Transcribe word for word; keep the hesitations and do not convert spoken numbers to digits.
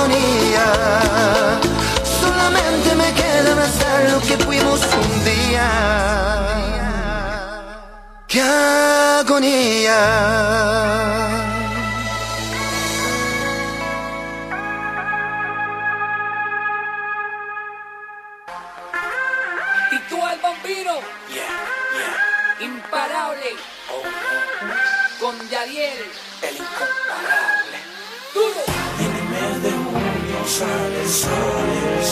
agonía. Solamente me queda abrazar lo que fuimos un día. ¡Qué agonía! Y tú al vampiro, Yeah, yeah, imparable, oh no, con Yadiel, el incomparable. duro. En el mes de junio sale el sol, el